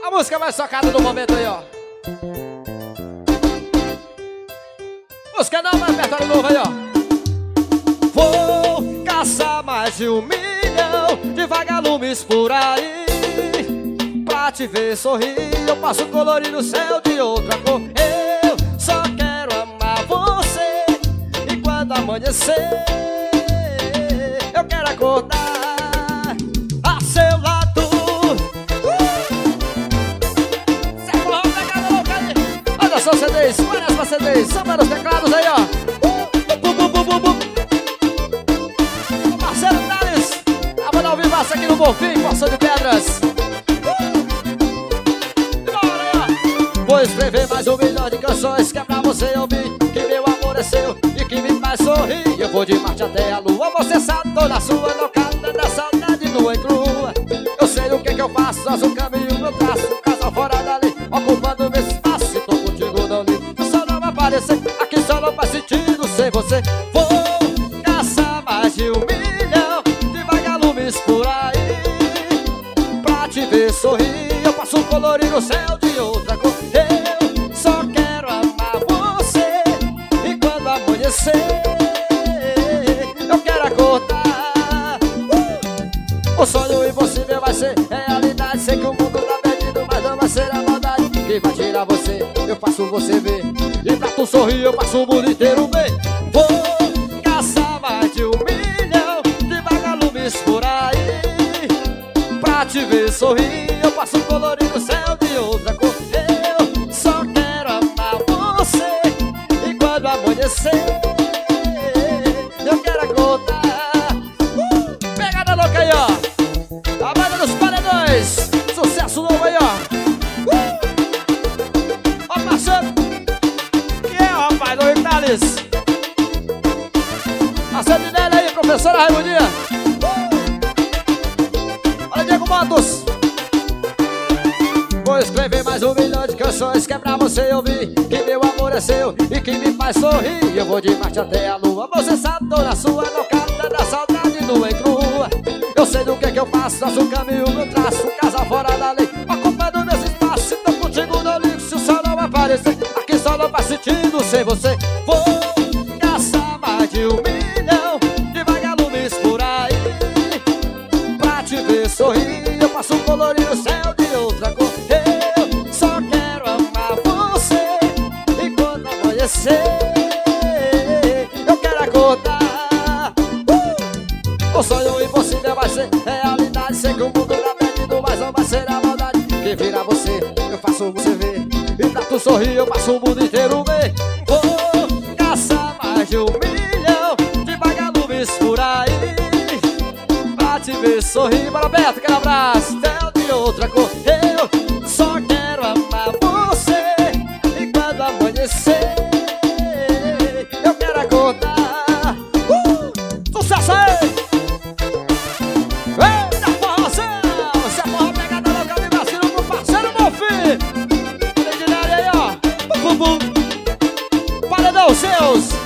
A música mais tocada do momento aí, ó. Música não, mas repertório novo aí, ó. Vou caçar mais de 1 milhão de vagalumes por aí, pra te ver sorrir. Eu passo colorindo o céu de outra cor. Eu só quero amar você, e quando amanhecer eu quero acordar a seu lado. Cê forró pegada louca aí. Olha só CDs, parece pra CDs. Samba nos teclados aí, ó. O Marcelo Tales, a banda ao vivaço aqui no Bonfim, Poção de Pedras. Vou escrever mais 1 milhão de canções que é pra você ouvir, que meu amor é seu e que me faz sorrir. Eu vou de Marte até a Lua, você sabe toda a sua loucada da saudade nua e crua. Eu sei o que eu faço, faz um caminho, meu traço, um casal fora dali, ocupando meu espaço. Se tô contigo não ligo, o sol não vai aparecer, aqui só não faz sentido sem você. Vou caçar mais de 1 milhão de vagalumes por aí, pra te ver sorrir. Eu passo colorindo no céu de outra cor. Eu só quero amar você, e quando amanhecer eu quero acordar. O sonho impossível vai ser realidade. Sei que o mundo tá perdido, mas não vai ser a maldade que vai tirar você. Eu faço você ver, e pra tu sorrir eu passo o mundo inteiro ver. Vou caçar mais de 1 milhão de vagalumes por aí, pra te ver sorrir. Eu passo colorindo o céu de outra cor. Eu só quero amar você, e quando amanhecer eu quero acordar. Pegada louca aí, ó. A banda dos paredões, sucesso novo aí, ó. Ó, parceiro, que é, rapaz, Luiz Tales. A sentinela aí, professora Raimundinha. Olha, Diego Matos. Vou escrever mais 1 milhão de canções que é pra você ouvir, que meu amor é seu e que me faz sorrir. Eu vou de Marte até a Lua, você sabe toda a sua loucada da saudade nua e crua. Eu sei do que eu faço, faço um caminho, meu traço, um casal fora da lei, ocupando meus espaços. Se tô contigo não ligo, se o sol não aparecer, aqui só não faz sentido sem você. Vou caçar mais de 1 milhão de vagalumes por aí, pra te ver sorrir. Eu passo colorindo o céu de outra cor. Eu só quero amar você, e quando amanhecer eu quero acordar. O sonho impossível vai ser realidade. Sei que o mundo tá perdido, mas não vai ser a maldade que vira você. Eu faço você ver, e pra tu sorrir eu passo o mundo inteiro ver. Vou caçar mais de 1 milhão de vagalumes por aí, pra te ver sorrir. Bora, Beto, aquele abraço. Céu de outra cor. Eu só quero amar você, e quando amanhecer eu quero acordar. Sucesso aí! Eita, forrozão! Se a forró pegada louca, me vacina pro parceiro, meu filho. Ordinário aí, ó. Bum, bum, bum. Paredão seus.